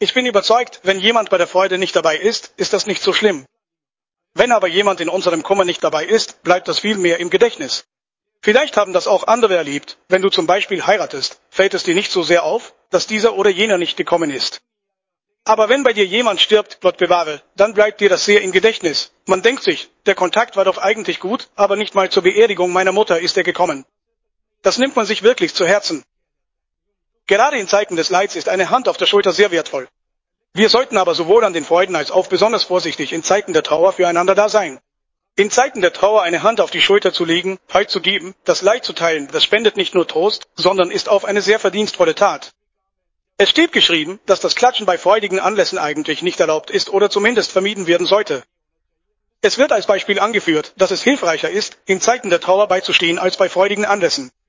Ich bin überzeugt, wenn jemand bei der Freude nicht dabei ist, ist das nicht so schlimm. Wenn aber jemand in unserem Kummer nicht dabei ist, bleibt das viel mehr im Gedächtnis. Vielleicht haben das auch andere erlebt. Wenn du zum Beispiel heiratest, fällt es dir nicht so sehr auf, dass dieser oder jener nicht gekommen ist. Aber wenn bei dir jemand stirbt, Gott bewahre, dann bleibt dir das sehr im Gedächtnis. Man denkt sich, der Kontakt war doch eigentlich gut, aber nicht mal zur Beerdigung meiner Mutter ist er gekommen. Das nimmt man sich wirklich zu Herzen. Gerade in Zeiten des Leids ist eine Hand auf der Schulter sehr wertvoll. Wir sollten aber sowohl an den Freuden als auch besonders vorsichtig in Zeiten der Trauer füreinander da sein. In Zeiten der Trauer eine Hand auf die Schulter zu legen, Halt zu geben, das Leid zu teilen, das spendet nicht nur Trost, sondern ist auch eine sehr verdienstvolle Tat. Es steht geschrieben, dass das Klatschen bei freudigen Anlässen eigentlich nicht erlaubt ist oder zumindest vermieden werden sollte. Es wird als Beispiel angeführt, dass es hilfreicher ist, in Zeiten der Trauer beizustehen als bei freudigen Anlässen.